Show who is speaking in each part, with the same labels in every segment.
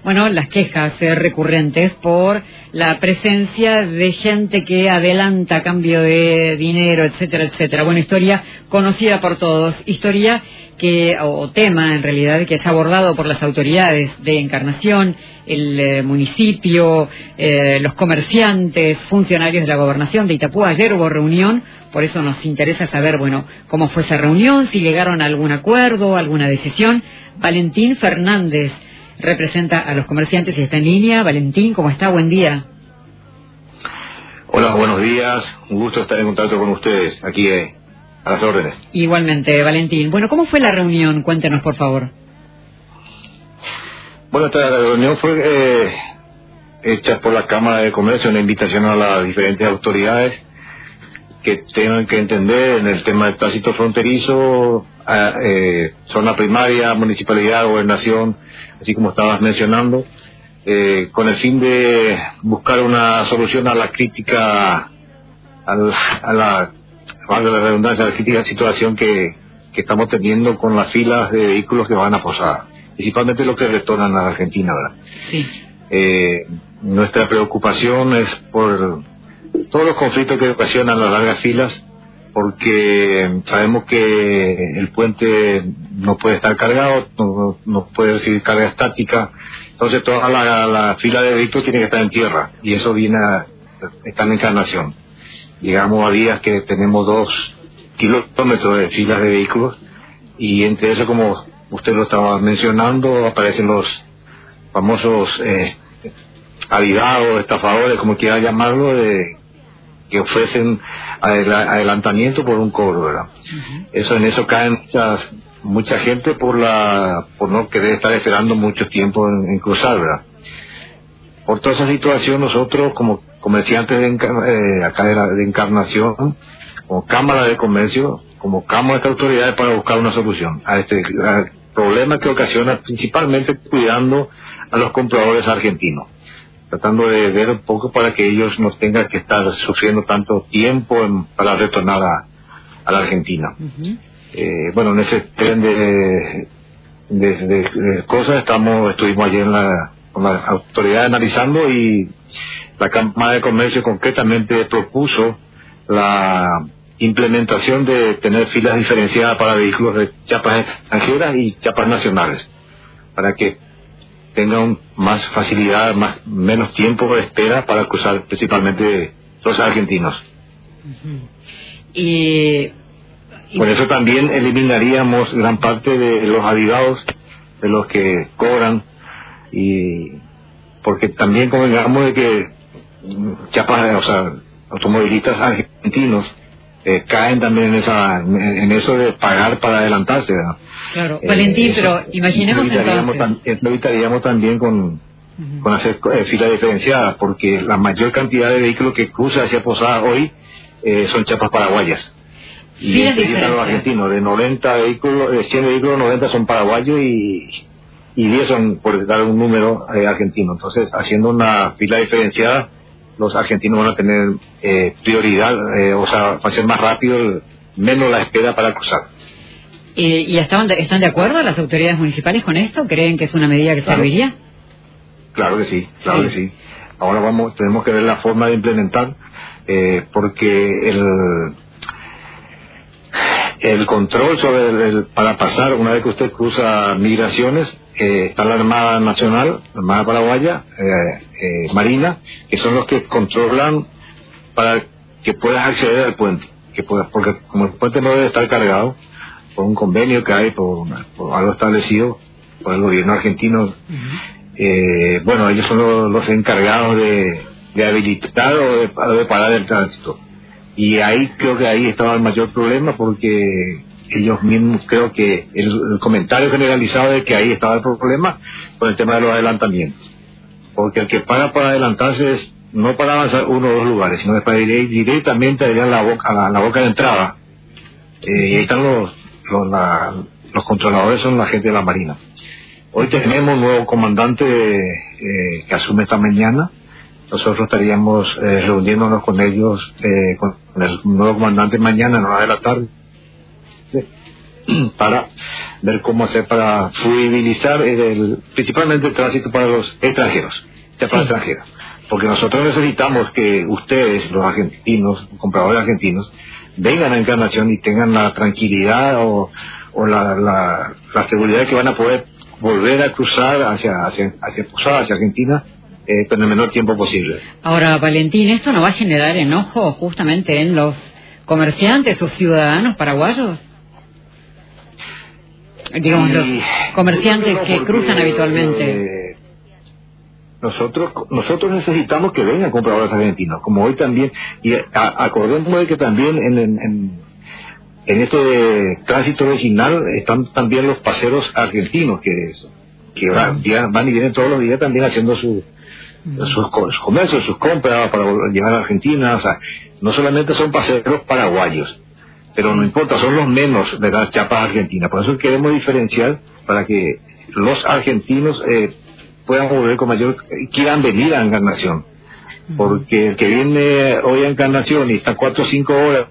Speaker 1: bueno, las quejas recurrentes por la presencia de gente que adelanta cambio de dinero, etcétera, etcétera. Bueno, historia conocida por todos, historia o tema en realidad que es abordado por las autoridades de Encarnación, el municipio, los comerciantes, funcionarios de la gobernación de Itapú. Ayer hubo reunión, por eso nos interesa saber, bueno, cómo fue esa reunión, si llegaron a algún acuerdo, alguna decisión. Valentín Fernández representa a los comerciantes y está en línea. Valentín, ¿cómo está? Buen día.
Speaker 2: Hola, buenos días. Un gusto estar en contacto con ustedes aquí a las órdenes.
Speaker 1: Igualmente, Valentín. Bueno, ¿cómo fue la reunión? Cuéntenos, por favor.
Speaker 2: Bueno, esta reunión fue hecha por la Cámara de Comercio, una invitación a las diferentes autoridades que tengan que entender en el tema del tránsito fronterizo, zona primaria, municipalidad, gobernación, así como estabas mencionando, con el fin de buscar una solución a la crítica, valga la redundancia, a la crítica situación que estamos teniendo con las filas de vehículos que van a Posadas, principalmente los que retornan a la Argentina, ¿verdad? Sí. Nuestra preocupación es por todos los conflictos que ocasionan las largas filas, porque sabemos que el puente no puede estar cargado, no puede recibir carga estática, entonces toda la fila de vehículos tiene que estar en tierra, y eso está en Encarnación. Llegamos a días que tenemos 2 kilómetros de filas de vehículos, y entre eso, como usted lo estaba mencionando, aparecen los famosos avidados, estafadores, como quiera llamarlo, que ofrecen adelantamiento por un cobro, ¿verdad? Uh-huh. En eso caen mucha gente por no querer estar esperando mucho tiempo en cruzar, ¿verdad? Por toda esa situación, nosotros como comerciantes acá de Encarnación, como Cámara de Comercio, convocamos a estas autoridades para buscar una solución a este problema que ocasiona, principalmente cuidando a los compradores argentinos, tratando de ver un poco para que ellos no tengan que estar sufriendo tanto tiempo para retornar a la Argentina. Uh-huh. Bueno, en ese tren de cosas estuvimos ayer con la autoridad analizando, y la Cámara de Comercio concretamente propuso la implementación de tener filas diferenciadas para vehículos de chapas extranjeras y chapas nacionales, para que tengan más facilidad, menos tiempo de espera para cruzar, principalmente los argentinos. Uh-huh. Por eso también eliminaríamos gran parte de los avivados, de los que cobran, y porque también convengamos de que chapas, automovilistas argentinos caen también en eso de pagar para adelantarse, ¿verdad? Claro,
Speaker 1: Valentín, pero imaginemos
Speaker 2: lo evitaríamos también con hacer filas diferenciadas, porque la mayor cantidad de vehículos que cruza hacia Posadas hoy son chapas paraguayas. Y a los argentinos, de 90 vehículos, de 100 vehículos, 90 son paraguayos y 10 son, por dar un número, argentino. Entonces, haciendo una fila diferenciada, los argentinos van a tener prioridad, va a ser más rápido, menos la espera para cruzar.
Speaker 1: ¿Y están de acuerdo las autoridades municipales con esto? ¿Creen que es una medida que serviría?
Speaker 2: Claro que sí, claro que sí. Ahora tenemos que ver la forma de implementar, porque el control para pasar, una vez que usted cruza migraciones, está la Armada Nacional, la Armada Paraguaya, Marina, que son los que controlan para que puedas acceder al puente, porque como el puente no debe estar cargado, por un convenio que hay, por algo establecido por el gobierno argentino, uh-huh. Bueno, ellos son los encargados de habilitar o de parar el tránsito. Y creo que ahí estaba el mayor problema, porque ellos mismos, creo que el comentario generalizado de que ahí estaba el problema con el tema de los adelantamientos. Porque el que paga para adelantarse es no para avanzar 1 o 2 lugares, sino es para ir directamente allá a la boca de entrada. Y ahí están los controladores, son la gente de la Marina. Hoy tenemos un nuevo comandante que asume esta mañana. Nosotros estaríamos reuniéndonos con ellos, con el nuevo comandante mañana en horas de la tarde, para ver cómo hacer para fluidizar principalmente el tránsito para los extranjeros, para extranjeros. Porque nosotros necesitamos que ustedes, los argentinos, compradores argentinos, vengan a Encarnación y tengan la tranquilidad o la seguridad de que van a poder volver a cruzar hacia Posada, hacia Argentina, en el menor tiempo posible.
Speaker 1: Ahora, Valentín, ¿esto no va a generar enojo justamente en los comerciantes o ciudadanos paraguayos? Digamos, los comerciantes que cruzan habitualmente.
Speaker 2: Nosotros necesitamos que vengan compradores argentinos, como hoy también, y acordémonos de que también en este tránsito regional están también los paseros argentinos que van y vienen todos los días también haciendo sus comercios, sus compras para llegar a Argentina. O sea, no solamente son paseros paraguayos, pero no importa, son los menos de las chapas argentinas. Por eso queremos diferenciar para que los argentinos puedan volver con quieran venir a Encarnación. Porque el que viene hoy a Encarnación y está 4 o 5 horas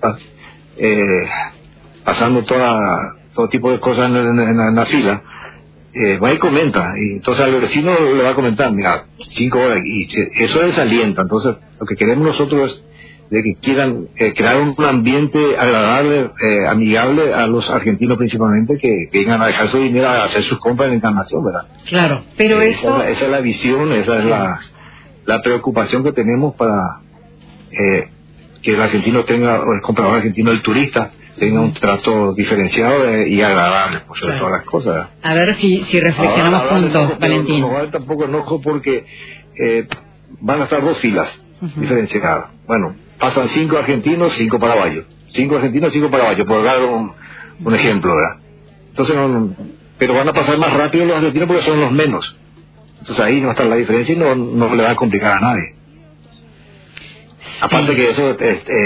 Speaker 2: pasando todo tipo de cosas en la fila, va y comenta, y entonces al vecino le va a comentar, mira, 5 horas, y eso desalienta. Entonces lo que queremos nosotros es de que quieran crear un ambiente agradable, amigable a los argentinos principalmente, que vengan a dejar su dinero a hacer sus compras en Encarnación, ¿verdad?
Speaker 1: Claro, pero
Speaker 2: esa es la visión, esa es la preocupación que tenemos para que el argentino tenga, o el comprador argentino, el turista, tenga un trato diferenciado y agradable, por sobre todas las cosas.
Speaker 1: A ver si reflexionamos juntos, Valentín.
Speaker 2: No vale tampoco enojo porque van a estar 2 filas diferenciadas. Bueno, pasan 5 argentinos, 5 paraguayos. 5 argentinos, 5 paraguayos, por dar un ejemplo, ¿verdad? Entonces, pero van a pasar más rápido los argentinos porque son los menos. Entonces ahí no va a estar la diferencia y no le va a complicar a nadie. Aparte que eso,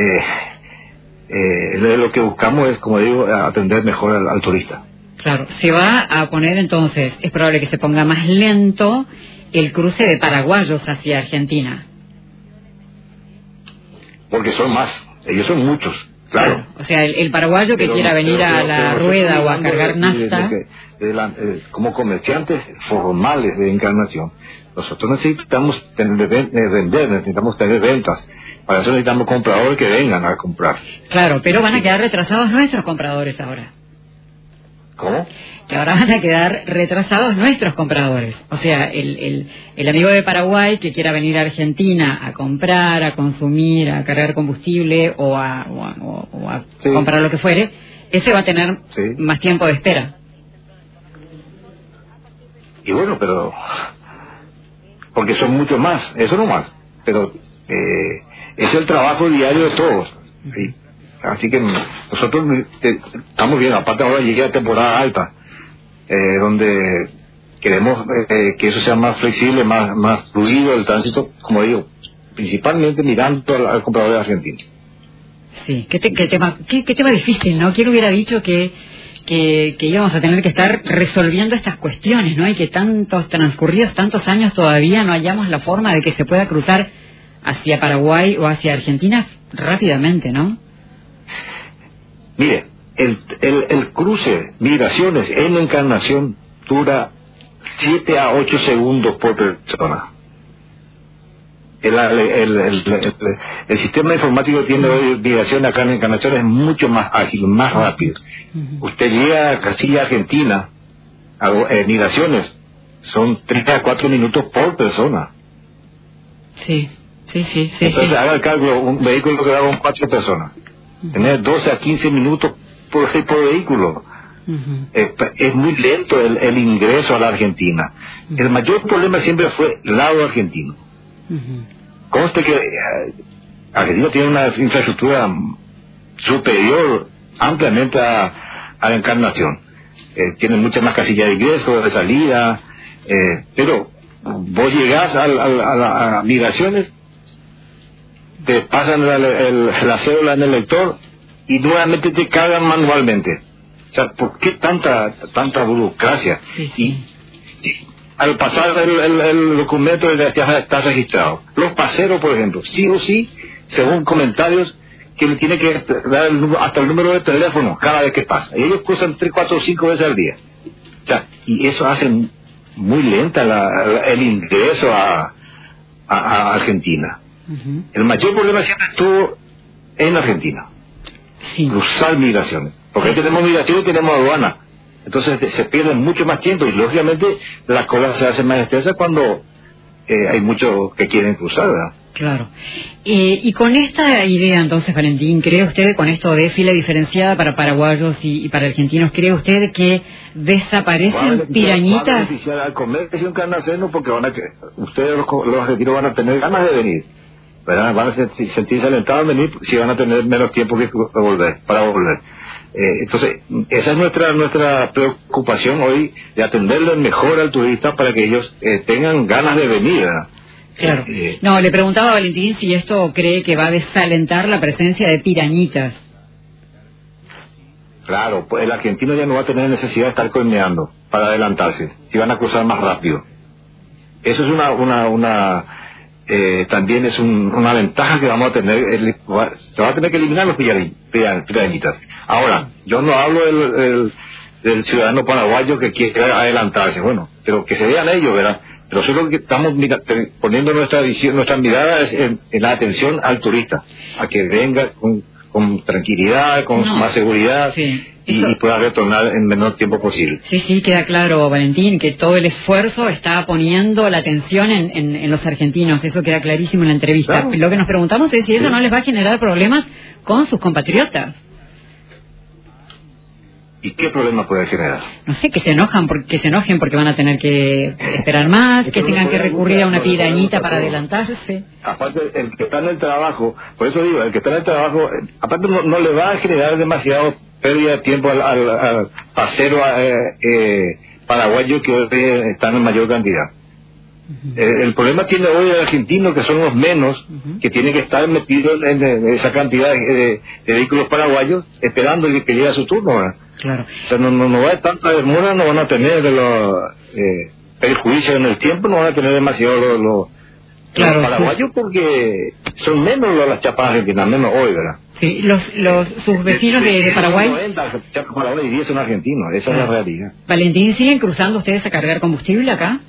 Speaker 2: lo que buscamos es, como digo, atender mejor al turista.
Speaker 1: Claro, se va a poner entonces, es probable que se ponga más lento el cruce de paraguayos hacia Argentina.
Speaker 2: Porque son más, ellos son muchos, claro.
Speaker 1: O sea, el paraguayo que quiera venir a la rueda o a cargar nafta.
Speaker 2: Como comerciantes formales de Encarnación, nosotros necesitamos vender, necesitamos tener ventas. Para eso necesitamos compradores que vengan a comprar.
Speaker 1: Claro, pero van a quedar retrasados nuestros compradores ahora.
Speaker 2: ¿Cómo?
Speaker 1: Que ahora van a quedar retrasados nuestros compradores. O sea, el amigo de Paraguay que quiera venir a Argentina a comprar, a consumir, a cargar combustible o a comprar lo que fuere, ese va a tener más tiempo de espera.
Speaker 2: Y bueno, pero porque son muchos más, eso no más, pero es el trabajo diario de todos. ¿Sí? Así que nosotros estamos bien. Aparte ahora llega la temporada alta, donde queremos que eso sea más flexible, más fluido el tránsito, como digo, principalmente mirando al comprador argentino.
Speaker 1: Sí, qué tema difícil, ¿no? ¿Quién hubiera dicho que íbamos a tener que estar resolviendo estas cuestiones, ¿no? Y que transcurridos tantos años todavía no hallamos la forma de que se pueda cruzar hacia Paraguay o hacia Argentina rápidamente, ¿no?
Speaker 2: Mire, el cruce, migraciones en Encarnación dura 7 a 8 segundos por persona. El sistema informático que tiene hoy migración acá en Encarnación es mucho más ágil, más rápido. Usted llega a Castilla, Argentina, migraciones, son 3 a 4 minutos por persona.
Speaker 1: Sí.
Speaker 2: Entonces haga el cálculo, un vehículo que va con 4 personas. Tener 12 a 15 minutos por vehículo. Es muy lento el ingreso a la Argentina. El mayor problema siempre fue el lado argentino. Conste que Argentina tiene una infraestructura superior ampliamente a la Encarnación. Tiene muchas más casillas de ingreso, de salida, pero vos llegás a migraciones, te pasan la cédula en el lector y nuevamente te cargan manualmente. O sea, ¿por qué tanta burocracia? Y al pasar el documento ya está registrado. Los paseros, por ejemplo, sí o sí, según comentarios, que le tiene que dar hasta el número de teléfono cada vez que pasa. Y ellos cruzan 3, 4 o 5 veces al día. O sea, y eso hace muy lenta el ingreso a Argentina. El mayor problema siempre estuvo en Argentina. Cruzar migraciones. Porque tenemos migración y tenemos aduana. Entonces se pierde mucho más tiempo y lógicamente la cola se hace más extensa cuando hay muchos que quieren cruzar, ¿verdad?
Speaker 1: Claro. Y con esta idea, entonces, Valentín, ¿cree usted, con esto de fila diferenciada para paraguayos y para argentinos, cree usted que desaparecen pirañitas?
Speaker 2: Va a beneficiar al comercio internacional porque ustedes los argentinos van a tener ganas de venir, ¿verdad? Van a sentirse alentados de venir si van a tener menos tiempo para volver. Entonces, esa es nuestra preocupación hoy, de atenderle mejor al turista para que ellos tengan ganas de venir, ¿verdad?
Speaker 1: Claro. No, le preguntaba a Valentín si esto cree que va a desalentar la presencia de pirañitas.
Speaker 2: Claro, pues el argentino ya no va a tener necesidad de estar coimeando para adelantarse, si van a cruzar más rápido. Eso es también es una ventaja que vamos a tener. Se va a tener que eliminar los pirañitas. Ahora, yo no hablo del ciudadano paraguayo que quiere adelantarse, bueno, pero que se vean ellos, ¿verdad? Pero nosotros que estamos poniendo nuestra mirada es en la atención al turista, a que venga con tranquilidad, con más seguridad, y pueda retornar en menor tiempo posible.
Speaker 1: Sí, queda claro, Valentín, que todo el esfuerzo está poniendo la atención en los argentinos, eso queda clarísimo en la entrevista. Claro. Lo que nos preguntamos es si eso no les va a generar problemas con sus compatriotas.
Speaker 2: ¿Y qué problema puede generar?
Speaker 1: No sé, que se enojen porque van a tener que esperar más, que tengan que recurrir a una pirañita para adelantarse.
Speaker 2: Aparte, el que está en el trabajo, por eso digo, el que está en el trabajo, aparte no le va a generar demasiado pérdida de tiempo al pasero paraguayo que hoy están en mayor cantidad. El problema tiene hoy el argentino, que son los menos, que tienen que estar metidos en esa cantidad de vehículos paraguayos esperando que llegue a su turno, ¿verdad?
Speaker 1: Claro.
Speaker 2: O sea, no va a haber tanta demora, no van a tener perjuicios en el tiempo, no van a tener demasiado los paraguayos, porque son menos las chapas argentinas, menos hoy, ¿verdad?
Speaker 1: Sí, sus vecinos de Paraguay.
Speaker 2: 90 chapas paraguayos y 10 son argentinos, esa es la realidad.
Speaker 1: Valentín, ¿siguen cruzando ustedes a cargar combustible acá?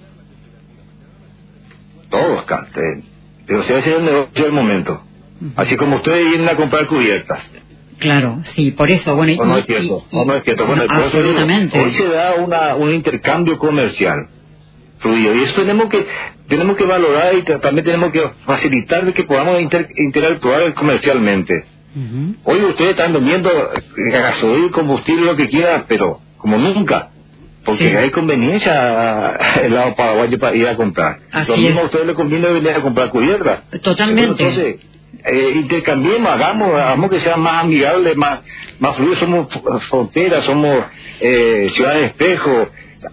Speaker 2: Todos acá, pero se hace el negocio del momento. Así como ustedes vienen a comprar cubiertas.
Speaker 1: Claro, sí, por eso, bueno...
Speaker 2: no es cierto, no es cierto. Bueno,
Speaker 1: absolutamente.
Speaker 2: Hoy se da un intercambio comercial fluido, y eso tenemos que valorar, y también tenemos que facilitar de que podamos interactuar comercialmente. Hoy ustedes están vendiendo gasoil, combustible, lo que quieran, pero como nunca, porque hay conveniencia el lado paraguayo para ir a comprar. Lo mismo a ustedes les conviene venir a comprar cubiertas.
Speaker 1: Totalmente.
Speaker 2: Entonces, intercambiemos, hagamos que sea más amigable, más fluido. Somos fronteras, somos ciudades espejo.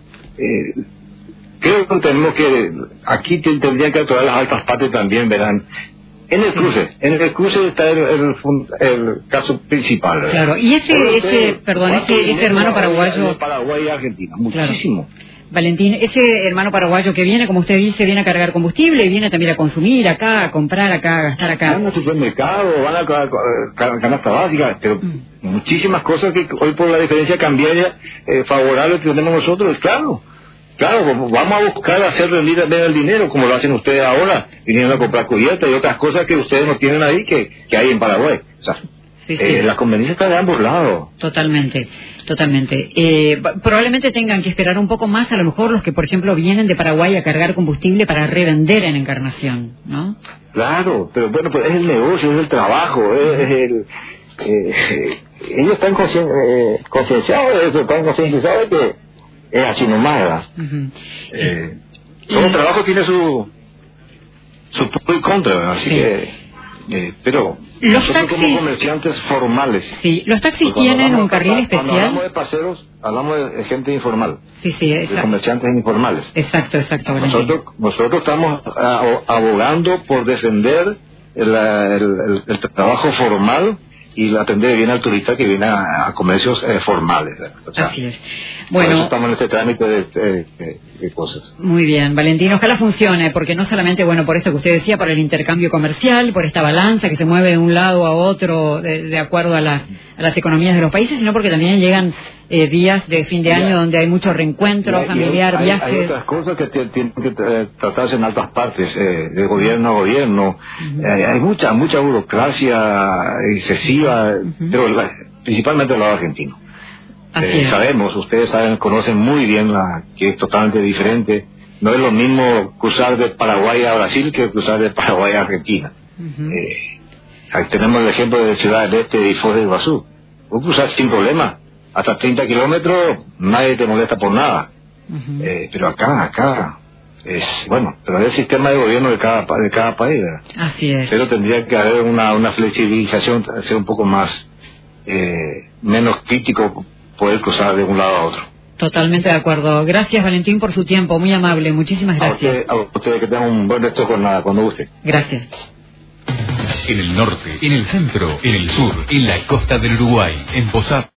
Speaker 2: Creo que tenemos que, aquí tendrían que actuar las altas partes también, verán. En el cruce está el caso principal, ¿verdad?
Speaker 1: Claro, y ese hermano paraguayo...
Speaker 2: Paraguay y Argentina, muchísimo.
Speaker 1: Claro. Valentín, ese hermano paraguayo que viene, como usted dice, viene a cargar combustible y viene también a consumir acá, a comprar acá, a gastar acá.
Speaker 2: Van al supermercado, van a canasta básica, pero muchísimas cosas que hoy por la diferencia cambiaria favorable que tenemos nosotros, claro, vamos a buscar hacer rendir el dinero como lo hacen ustedes ahora, viniendo a comprar cubiertas y otras cosas que ustedes no tienen ahí que hay en Paraguay. O sea, la conveniencia está de ambos lados.
Speaker 1: Totalmente. Probablemente tengan que esperar un poco más, a lo mejor los que, por ejemplo, vienen de Paraguay a cargar combustible para revender en Encarnación, ¿no? Claro,
Speaker 2: pero bueno, pues es el negocio, es el trabajo, ellos están concienciados de eso, están concientizados de que es así nomás, ¿verdad? Todo trabajo tiene su pro y contra, ¿verdad? Así que... pero nosotros como comerciantes formales...
Speaker 1: Sí, los taxis tienen un carril especial...
Speaker 2: Cuando hablamos de paseros, hablamos de gente informal.
Speaker 1: Sí, exacto.
Speaker 2: De comerciantes informales.
Speaker 1: Exacto.
Speaker 2: Nosotros estamos abogando por defender el trabajo formal y atender bien al turista que viene a comercios formales. O sea,
Speaker 1: así es. Bueno,
Speaker 2: por eso estamos en este trámite de cosas.
Speaker 1: Muy bien, Valentín, ojalá funcione, porque no solamente, bueno, por esto que usted decía, por el intercambio comercial, por esta balanza que se mueve de un lado a otro de acuerdo a las economías de los países, sino porque también llegan días de fin de año donde hay mucho reencuentro familiar, viajes.
Speaker 2: Hay otras cosas que tienen que tratarse en altas partes, de gobierno a gobierno. Hay mucha burocracia excesiva, pero principalmente del lado argentino. Sabemos, ustedes conocen muy bien que es totalmente diferente. No es lo mismo cruzar de Paraguay a Brasil que cruzar de Paraguay a Argentina. Ahí tenemos el ejemplo de Ciudad del Este y Foz de Iguazú. Vos cruzás sin problema, hasta 30 kilómetros, nadie te molesta por nada. Pero acá es, bueno, pero es el sistema de gobierno de cada país, ¿verdad?
Speaker 1: Así es.
Speaker 2: Pero tendría que haber una flexibilización, ser un poco más, menos crítico, poder cruzar de un lado a otro.
Speaker 1: Totalmente de acuerdo. Gracias, Valentín, por su tiempo, muy amable, muchísimas gracias.
Speaker 2: A ustedes que tengan un buen resto cuando guste.
Speaker 1: Gracias.
Speaker 3: En el norte, en el centro, en el sur, en la costa del Uruguay, en Posada.